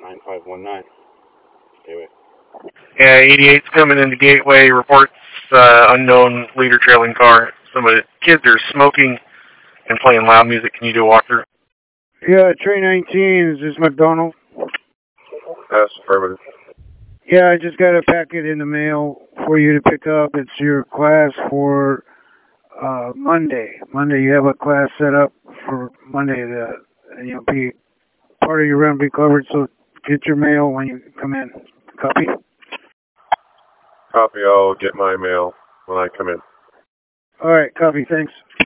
9519. Gateway. Yeah, 88's coming into Gateway, reports unknown leader trailing car. Some of the kids are smoking and playing loud music. Can you do a walkthrough? Yeah, train 19, is this McDonald? That's affirmative. Yeah, I just got a packet in the mail for you to pick up. It's your class for Monday. Monday, you have a class set up for Monday that you'll be part of your run be covered. So get your mail when you come in. Copy? Copy. I'll get my mail when I come in. All right, copy. Thanks.